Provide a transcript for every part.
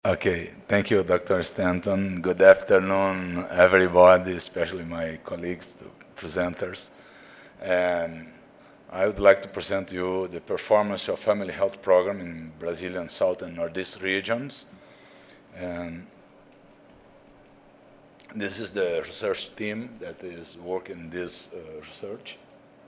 Okay, thank you, Dr. Stanton. Good afternoon, everybody, especially my colleagues, the presenters. And I would like to present you the performance of family health program in Brazilian South and Northeast regions. And this is the research team that is working this research.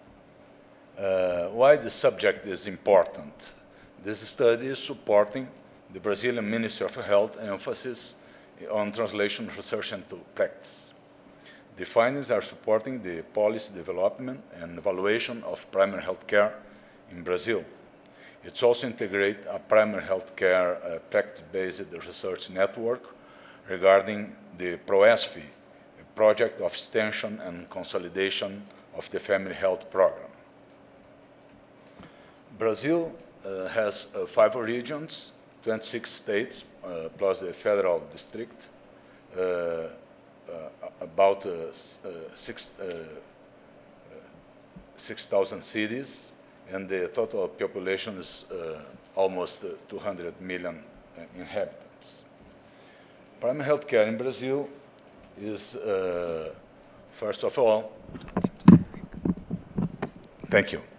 Why this subject is important? This study is supporting the Brazilian Ministry of Health emphasis on translation research into practice. The findings are supporting the policy development and evaluation of primary health care in Brazil. It's also integrate a primary health care practice-based research network regarding the PROESF, a project of extension and consolidation of the family health program. Brazil has 5 regions, 26 states, plus the federal district, about 6,000 cities, and the total population is almost 200 million inhabitants. Primary health care in Brazil is, first of all, thank you,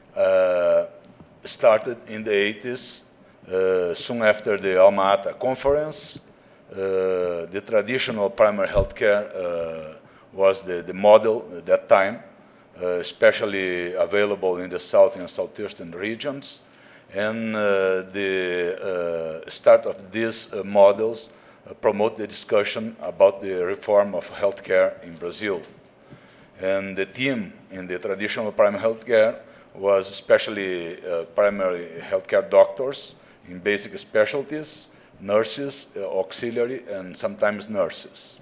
started in the 80s, soon after the Alma-Ata conference. The traditional primary health care was the model at that time, especially available in the south and southeastern regions. And the start of these models promote the discussion about the reform of healthcare in Brazil. And the team in the traditional primary health care was especially primary healthcare doctors in basic specialties, nurses, auxiliary, and sometimes nurses.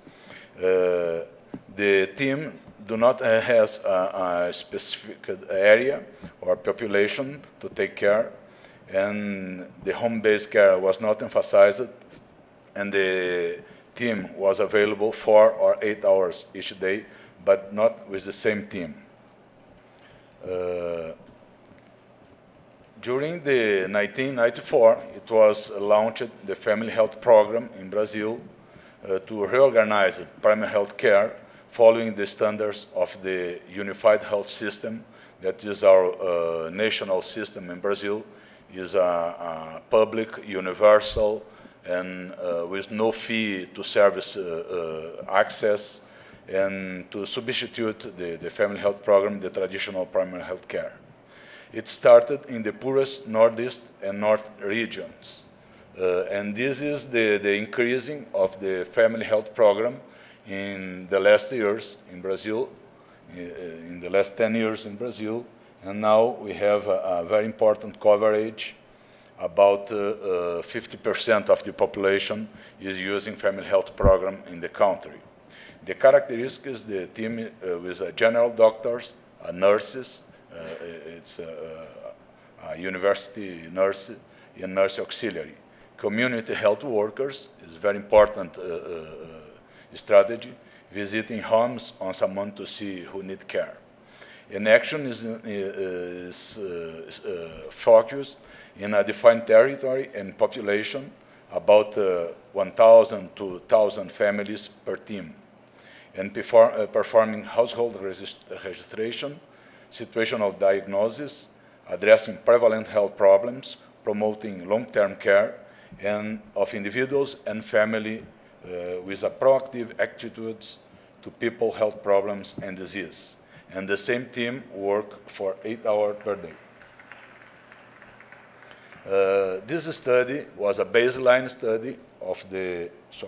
The team do not has a specific area or population to take care, and the home-based care was not emphasized, and the team was available 4 or 8 hours each day, but not with the same team. During the 1994, it was launched the Family Health Program in Brazil to reorganize primary health care following the standards of the Unified Health System, that is our national system in Brazil, is a public, universal, and with no fee to service access, and to substitute the family health program, the traditional primary health care. It started in the poorest Northeast and North regions. And this is the increasing of the family health program in the last years in Brazil, in the last 10 years in Brazil. And now we have a very important coverage. About 50% of the population is using family health program in the country. The characteristics, the team with general doctors, nurses, it's a university nurse and nurse auxiliary. Community health workers is very important strategy, visiting homes on someone to see who need care. And action is focused in a defined territory and population, about 1,000 to 2,000 families per team, and performing household registration, situational diagnosis, addressing prevalent health problems, promoting long-term care and of individuals and family with a proactive attitudes to people health problems and disease. And the same team work for 8 hours per day. This study was a baseline study of the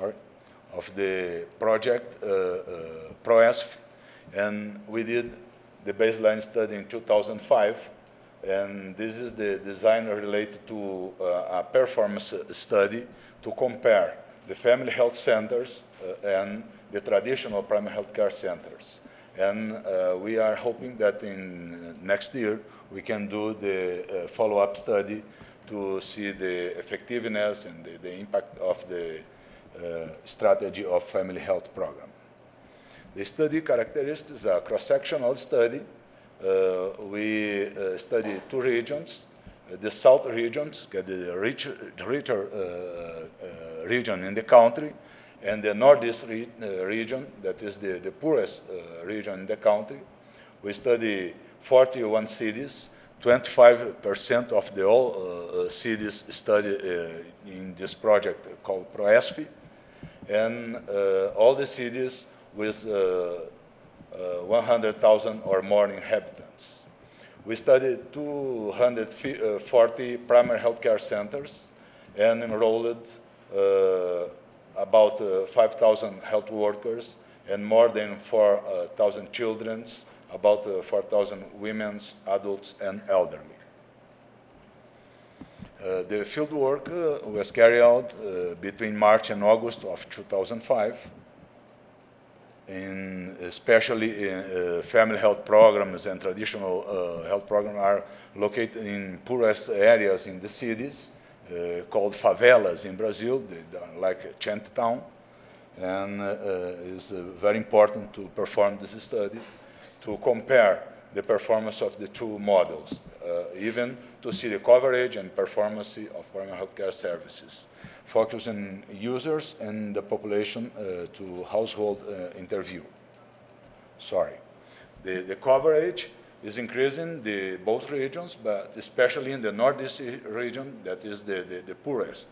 project PROESF, and we did the baseline study in 2005, and this is the design related to a performance study to compare the family health centers and the traditional primary health care centers. And we are hoping that in next year we can do the follow-up study to see the effectiveness and the impact of the strategy of family health program. The study characteristics are cross-sectional study. We study 2 regions, the south regions, the richer region in the country, and the northeast region, that is the poorest region in the country. We study 41 cities. 25% of the all cities studied in this project called PROESP, and all the cities with 100,000 or more inhabitants. We studied 240 primary healthcare centers and enrolled about 5,000 health workers and more than 4,000 children, about 4,000 women, adults, and elderly. The field work was carried out between March and August of 2005, especially in family health programs and traditional health programs are located in poorest areas in the cities, called favelas in Brazil, like Chinatown, and it's very important to perform this study to compare the performance of the two models, even to see the coverage and performance of primary healthcare services, focus on users and the population to household interview. Sorry. The coverage is increasing in both regions, but especially in the northeast region, that is the poorest.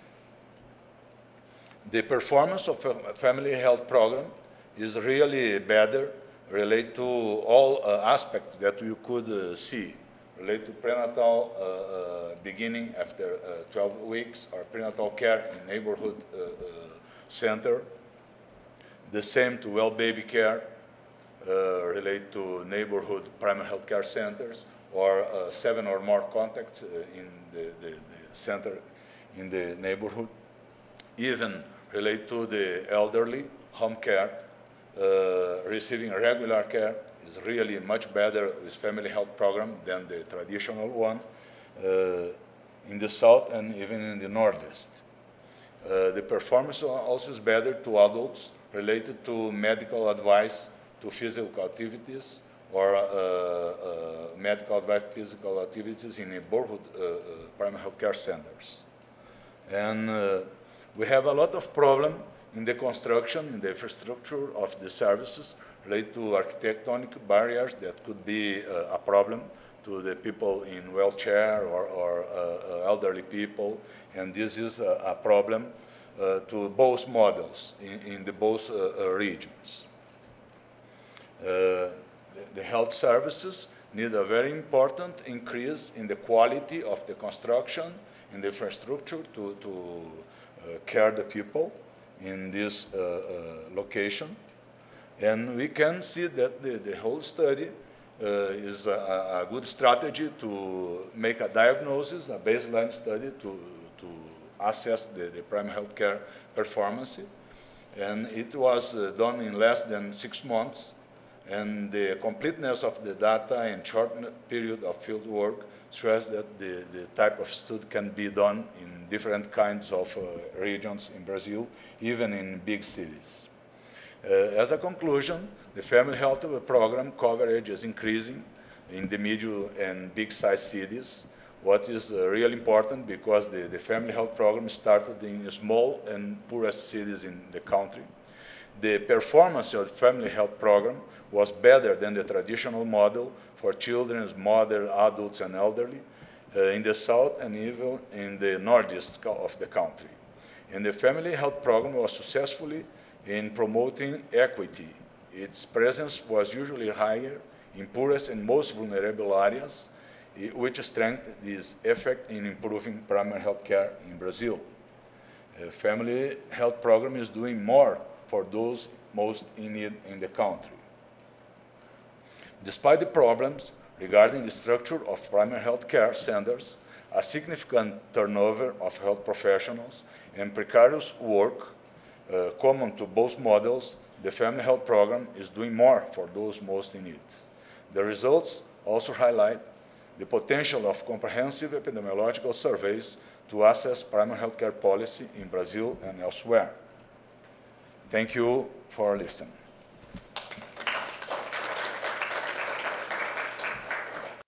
The performance of a family health program is really better related to all aspects that you could see, related to prenatal beginning after 12 weeks, or prenatal care in neighborhood center. The same to well baby care, related to neighborhood primary health care centers, or 7 or more contacts in the center in the neighborhood. Even related to the elderly, home care, receiving regular care is really much better with family health program than the traditional one in the south and even in the northeast. The performance also is better to adults related to medical advice to physical activities, or medical advice physical activities in neighborhood primary health care centers. And we have a lot of problem in the construction, in the infrastructure of the services related to architectonic barriers that could be a problem to the people in wheelchair or elderly people, and this is a problem to both models in the both regions. The health services need a very important increase in the quality of the construction, in the infrastructure to care the people in this location. And we can see that the whole study is a good strategy to make a diagnosis, a baseline study to assess the primary health care performance. And it was done in less than 6 months. And the completeness of the data in short period of field work stress that the type of study can be done in different kinds of regions in Brazil, even in big cities. As a conclusion, the family health program coverage is increasing in the medium and big-sized cities. What is really important, because the family health program started in small and poorest cities in the country. The performance of the family health program was better than the traditional model for children, mothers, adults, and elderly in the south and even in the northeast of the country. And the family health program was successfully in promoting equity. Its presence was usually higher in poorest and most vulnerable areas, which strengthened this effect in improving primary health care in Brazil. The family health program is doing more for those most in need in the country. Despite the problems regarding the structure of primary health care centers, a significant turnover of health professionals, and precarious work common to both models, the family health program is doing more for those most in need. The results also highlight the potential of comprehensive epidemiological surveys to assess primary health care policy in Brazil and elsewhere. Thank you for listening.